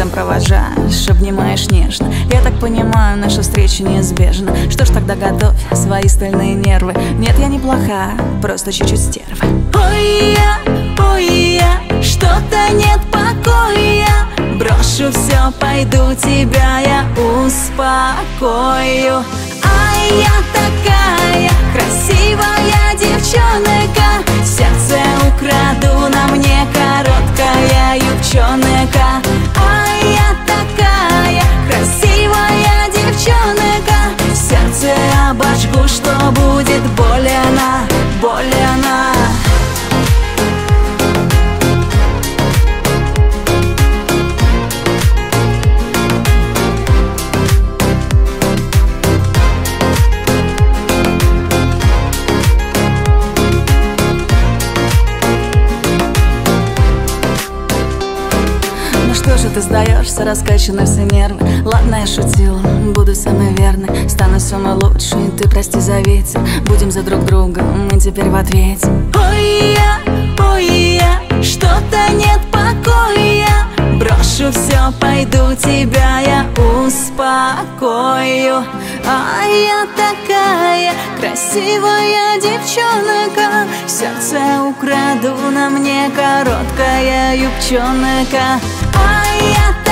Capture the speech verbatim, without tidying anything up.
взглядом провожаешь, обнимаешь нежно. Я так понимаю, наша встреча неизбежна. Что ж, тогда готовь свои стальные нервы. Нет, я не плохая, просто чуть-чуть стерва. Ой, я, ой, я, что-то нет покоя. Брошу все, пойду, тебя я успокою. Ай, я такая красивая девчонка, сердце украду, на мне короткая юбчонка. Ай, я такая красивая девчонка, сердце обожгу, что будет больно, больно. Что же ты сдаешься, раскачаны все нервы? Ладно, я шутила, буду самой верной, стану самой лучшей, ты прости за ветер. Будем за друг друга, мы теперь в ответе. Ой, я, ой, я, что-то нет покоя. Брошу все, пойду, тебя я успокою. А я такая красивая девчонка, сердце украду, на мне короткая юбчонка. А я